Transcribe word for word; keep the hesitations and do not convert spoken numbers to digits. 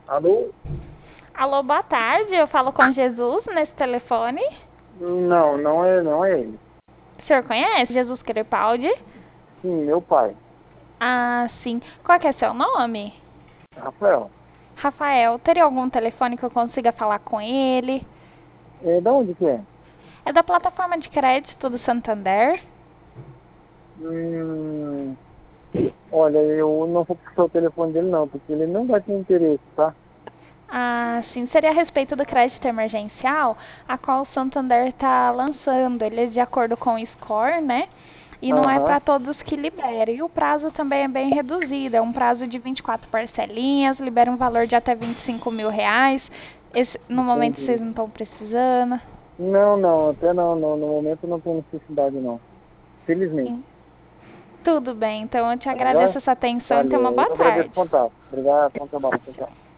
Alô? Alô, boa tarde. Eu falo com Jesus nesse telefone. Não, não é, não é ele. O senhor conhece Jesus Crepaldi? Sim, meu pai. Ah, sim. Qual que é seu nome? Rafael. Rafael. Teria algum telefone que eu consiga falar com ele? É, da onde que é? É da plataforma de crédito do Santander. Hum, olha, eu não vou puxar o telefone dele não, porque ele não vai ter interesse, tá? Ah, sim. Seria a respeito do crédito emergencial, a qual o Santander está lançando. Ele é de acordo com o score, né? E não é Aham, para todos que libera. E o prazo também é bem reduzido. É um prazo de vinte e quatro parcelinhas, libera um valor de até vinte e cinco mil reais. Esse, no momento vocês entendi. não estão precisando. Não, não, até não, não, no momento não tem necessidade não. Felizmente. Sim. Tudo bem. Então eu te Tá agradeço legal? a sua atenção e tenha uma Valeu, boa eu agradeço o tarde. contato. Obrigado, bom trabalho, tchau, tchau.